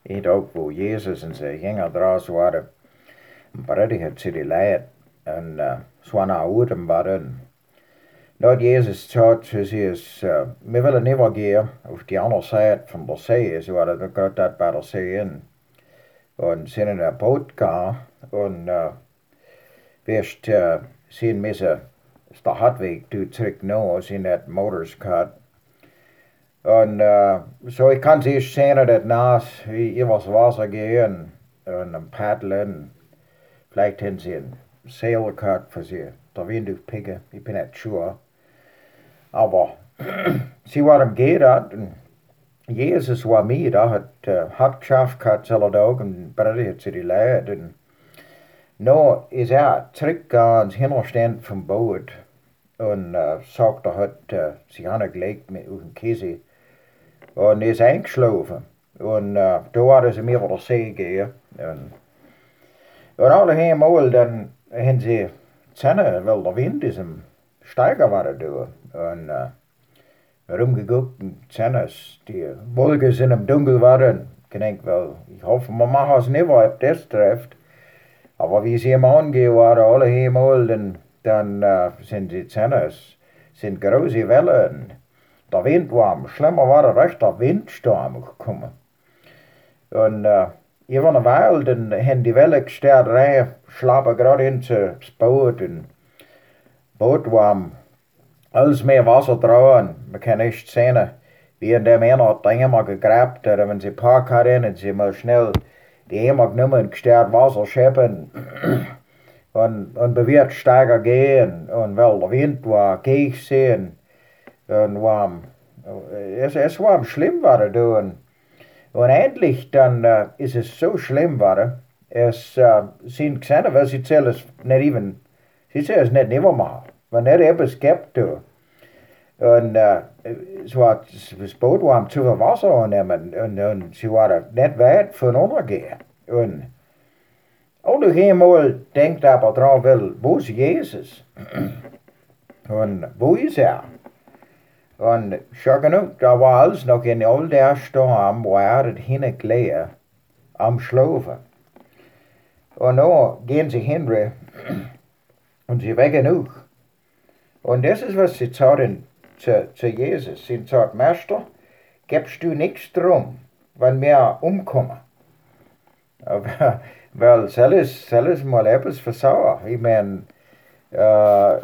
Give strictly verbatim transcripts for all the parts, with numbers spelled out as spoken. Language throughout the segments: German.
Eet ook wo Jezus en zijn jünger draus waren. Predigt ze die leid. En uh, zwana oudem waren. Dat Jezus zei, ze is, uh, we willen niet gaan auf die andere zijde van de zee. Ze waren we kruid dat bij de zee in. En zijn in een boot gaan. En uh, weerst uh, zien missen, is de hartweg toe terug nou, zijn dat motors gehad. En uh, zo ik kan zich zien dat naast, je was wasser gaan en een paddelen. Vielleicht haben sie ein Seil gehabt für sie, der Wind durchpicken, ich bin nicht sure. Aber sie waren geredet und Jesus war mit, er hat uh, hart geschafft gehabt, alle Tag und predigt sie die Leute. Und nu ist er zurückgegangen, hinterstand vom Boot und uh, sagt, er hat uh, sich angelegt mit dem Käse und ist eingeschlafen. Und uh, da war sie mir wieder See gehen. Und Und alle helemaal dan hebben ze Zähne, weil der Wind is im Steiger war da. Und uh, rumgeguckt und Zähne, die Wolken sind im Dunkel waren. Ich denke, well, ich hoffe, man macht es nicht, ob das trifft. Aber wie sie im Angehen waren, alle helemaal, dann, dann uh, sind die Zähne, sind große Wellen. Der Wind war am schlimmer, war ein rechter Windsturm gekommen. Und uh, Even een wijl, dan hebben die Wellen gesterd rijden, slapen gerade in het boot. En het boot kwam alles meer Wasser drauf. Man kann echt sehen, wie in dem einer hat den immer gegrabt, oder wenn sie Park hatten, und sie mal schnell die immer genommen und gesterd Wasser schöpfen. und, und bewirrt steiger gehen. Und weil der Wind war gegen sie. Und war, es, es war schlimm, war er da. Und endlich dann uh, ist es so schlimm geworden, es uh, sind gesehen, weil sie zählen es nicht even, sie zählen es nicht nimmer machen, wenn nicht etwas gibt. Du. Und uh, es war, das Boot war am zu viel Wasser annehmen und, und sie waren nicht weit von untergehen. Und auch noch einmal denkt aber dran, well, wo ist Jesus? Und wo ist er? Und schon genug, da war alles noch in all der Sturm, wo er hat hingelegt, am Schlafen. Und nun gehen sie hin und sie weg genug. Und das ist, was sie sagen zu, zu Jesus. Sie sagen, Meister, gibst du nichts drum, wenn wir umkommen. Aber, weil, soll es, soll es mal etwas versauen? Ich meine, äh,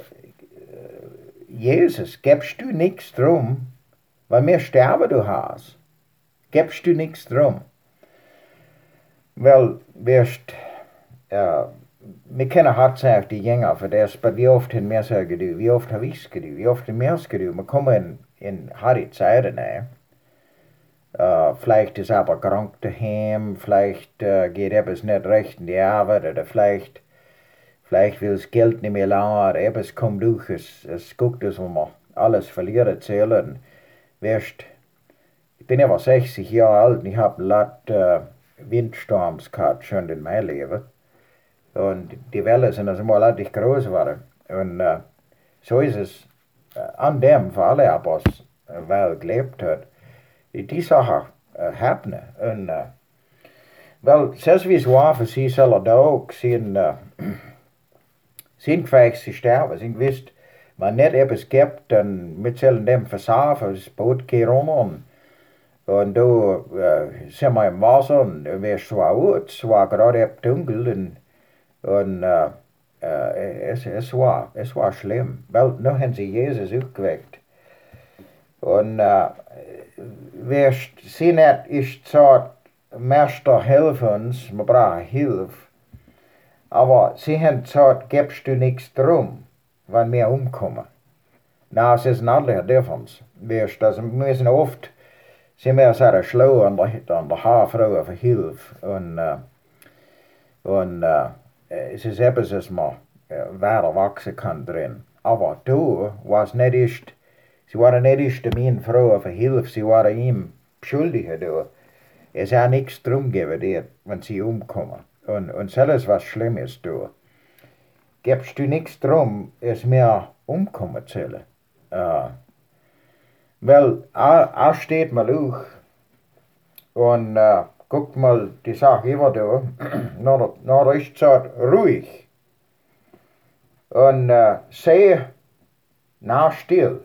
Jesus, gibst du nichts drum, weil wir sterben du hast. Gibst du nichts drum. Weil, wirst, äh, wir kennen hauptsächlich die Jünger für das, aber wie oft haben wir es getan, wie oft habe ich es getan, wie oft haben wir es getan. Wir kommen in, in harte Zeiten, ne? Äh, vielleicht ist aber krank daheim, vielleicht äh, geht etwas nicht recht in die Arbeit, oder vielleicht Vielleicht will das Geld nicht mehr lange, oder etwas kommt durch, es, es guckt, dass wir alles verlieren zählen. Weißt, ich bin aber sechzig Jahre alt und ich habe ein Lot äh, Windsturms gehabt schon in meinem Leben. Und die Wellen sind also mal relativ groß geworden. Und äh, so ist es äh, an dem, für alle, aber es äh, weil gelebt hat, die, die Sache äh, haben. Und, äh, weil, selbst wie es war, für sie selber da auch sind, äh, sind gefähigt zu sterben. Sie wisst, wenn nicht etwas gibt, dann mit dem versagen, das Boot geht runter. Und, und da äh, sind wir im Wasser und es war gut, es war gerade dunkel und, und äh, äh, es, es, war, es war schlimm. Weil noch haben sie Jesus aufgeweckt. Und äh, wir sind nicht, ich sage, Meister, hilf uns, wir brauchen Hilfe. Aber sie haben gesagt, gibst du nichts drum, wenn wir umkommen. Na, es ist ein anderer Differenz. Wir müssen oft, sind wir sehr schlau an der, an der Haarfrau für Hilfe. Und, äh, und äh, es ist etwas, das man äh, weiter wachsen kann drin. Aber du warst nicht erst, sie waren nicht erst meine Frau für Hilfe, sie waren ihm schuldig. Es ist auch nichts drum gegeben, wenn sie umkommen. Und, und selbst was Schlimmes du. Gibst du nichts drum, es mehr umkommen zählen. Uh, weil, auch steht mal auch, und uh, guck mal die Sache über da, når, når det ist så ruhig und äh, sehr nah still.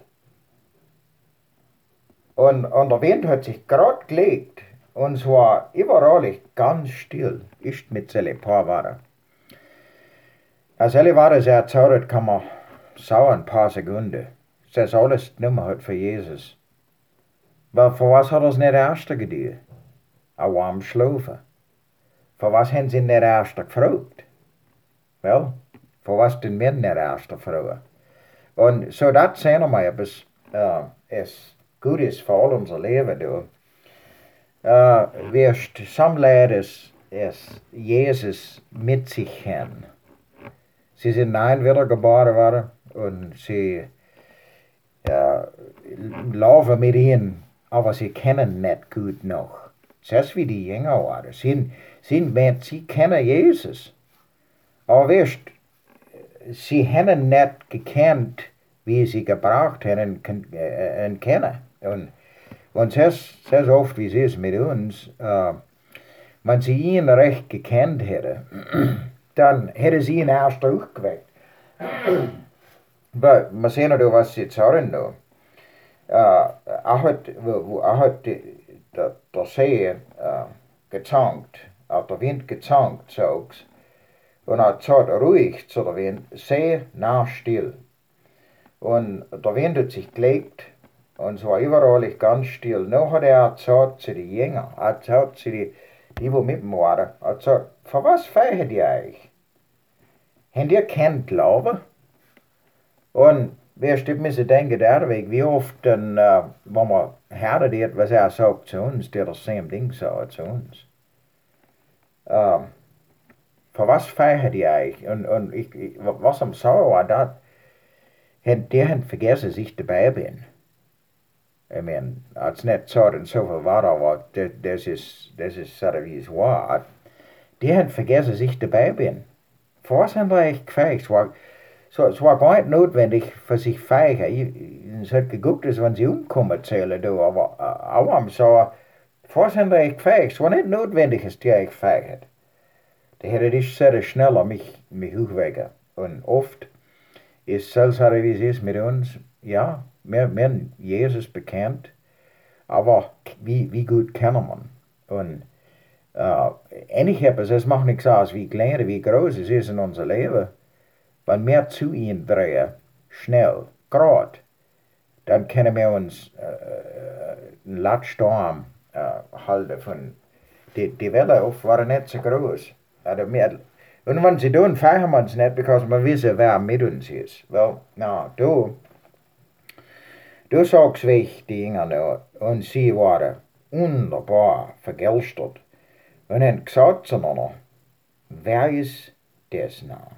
Und, und der Wind hat sich gerade gelegt und es war überall ganz still, ist mit so ein paar Worten. Als alle Worte sehr zaudet, kann man so ein paar Sekunden. Das ist alles nimmer hat für Jesus. Weil für was hat er es nicht erst getan? Ein warm Schlafen. Für was haben sie ihn nicht erst gefragt? Wel, für was den wir nicht erst fragen? Und so das sehen wir etwas, äh, es gut ist für all unser Leben, du. Äh, wirst samleid es, es Jesus mit sich haben. Sie sind nein wiedergeboren worden und sie äh, laufen mit ihnen, aber sie kennen nicht gut noch. Das ist wie die Jünger waren. Sie, sie, sie kennen Jesus. Aber weißt, sie haben nicht gekannt, wie sie gebraucht haben und äh, kennen. Und, und das ist oft, wie es ist mit uns. Äh, wenn sie ihn recht gekannt hätten, dann hätte sie ihn erst aufgeweckt. Aber wir sehen ja, was sie sagen da. Er hat, er hat der, der See äh, gezankt, auf der Wind gezankt, sag's. Und er zat ruhig zu der Wind, sehr nah still. Und der Wind hat sich gelegt und es war überall ganz still. Nun hat er gesagt zu den Jüngern, er hat gesagt zu den, die, die mit ihm waren, er hat gesagt, für was feiert ihr euch? Habt ihr keinen Glauben? Und wer stimmt mir so denken, der Weg, wie oft dann, äh, wenn man hört, hat, was er sagt zu uns, der das same Ding sagt zu uns. Ähm, für was feiert ihr euch? Und, und ich, ich, was am Sauer war, das, die haben vergessen, sich dabei bin. Ich meine, als nicht so und so viel war, aber das, das ist, das ist so, wie es war. Die haben vergessen, sich dabei bin. Für was haben die euch gefeiert? Es war, so, es war gar nicht notwendig für sich feiern. Es hat geguckt, dass wenn sie umkommen zählen, du, aber, aber am Sauer, für was haben die euch gefeiert? Es war nicht notwendig, dass die euch feiert. Die hätte ich sehr schneller mich, mich hochwegen. Und oft ist es so, wie es ist mit uns, ja, wir, wir haben Jesus bekannt, aber wie, wie gut kennen wir ihn? Und äh, ähnlich etwas, es macht nichts aus, wie klein, wie groß es ist in unser Leben. Wenn wir zu ihm drehen, schnell, gerade, dann können wir uns äh, einen Lattsturm äh, halten von, die, die Welle oft waren nicht so groß. Also wir, und wenn sie tun, feiern wir es nicht, because wir wissen, wer mit uns ist. Well, na, du, du sagst weg die Jünger noch, und sie waren wunderbar vergelstert. Und haben gesagt zueinander, wer ist das noch?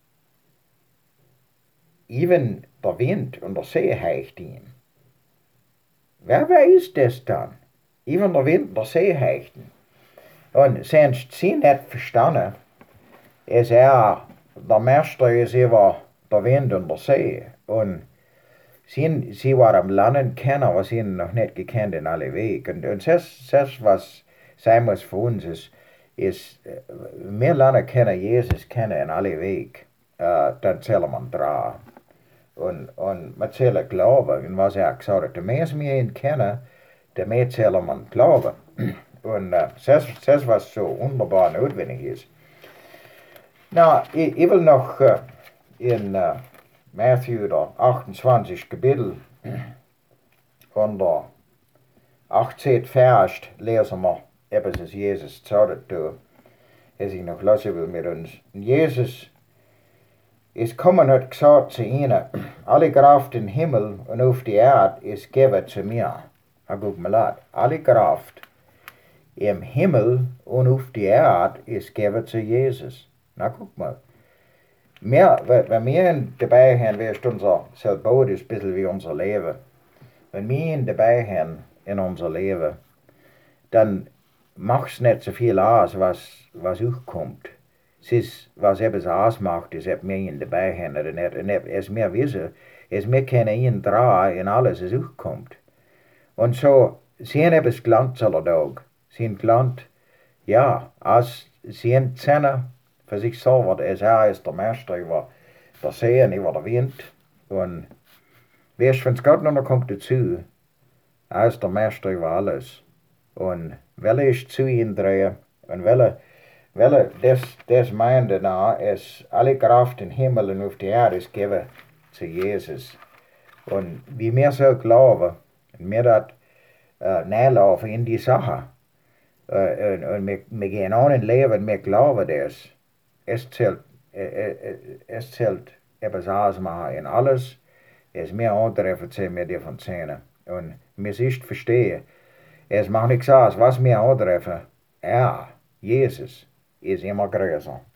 Even der Wind und der See heicht ihn. Wer, wer ist das dann? Even der Wind und der See heicht ihn. Und sie haben sie nicht verstanden, ist er, der Meister ist über der Wind und der See. Und sie, sie waren am Lernen kennen, aber sie haben noch nicht gekannt in alle Wege. Und, und das, das, was sein muss für uns, ist, ist wir lernen kennen, Jesus kennen in alle Wege. Äh, dann zählen wir dran. Und, und wir zählen Glauben. Und was er gesagt hat, je mehr wir ihn kennen, je mehr zählen wir Glauben. Und äh, das, das, was so wunderbar notwendig ist. Nou, ich, ich will noch äh, in äh, Matthew, der achtundzwanzig Kapitel, und der achtzehnten Vers lesen wir etwas, was Jesus gesagt hat, was ich noch lassen will mit uns. Und Jesus ist gekommen und hat gesagt zu ihnen, alle Kraft im Himmel und auf die Erde ist gegeben zu mir. Na, guck mal an, alle Kraft im Himmel und auf die Erde ist gegeben zu Jesus. Na, guck mal. Wir, wenn wir ihn dabei haben, ist unser Selbstbord ein bisschen wie unser Leben. Wenn wir ihn dabei haben in unser Leben, dann macht es nicht so viel aus, was, was auch kommt. Es ist, was etwas ausmacht, ist, ob wir ihn dabei haben oder nicht. Und es wir wissen, es wir können ihn tragen in alles, was auch kommt. Und so, sie haben etwas gelernt, aller Tag. Sie haben gelernt, ja, als sie entzennen für sich selber, als er ist der Meister über der See und über der Wind. Und weißt, wenn Gott noch kommt dazu, er ist der Meister über alles. Und weil ich zu ihm drehe und weil, weil das, das meinte na, es alle Kraft im Himmel und auf die Erde ist geben zu Jesus. Und wie wir so glauben, und wir das äh, nachlaufen in die Sache, äh, und, und wir, wir gehen an in Leben und wir glauben das, es zählt, äh, äh, es zählt etwas ausmachen in alles, es mir antreffen zu mir die von Zähnen. Und wir ist verstehen, es macht nichts aus, was wir antreffen, er, Jesus, ist immer größer.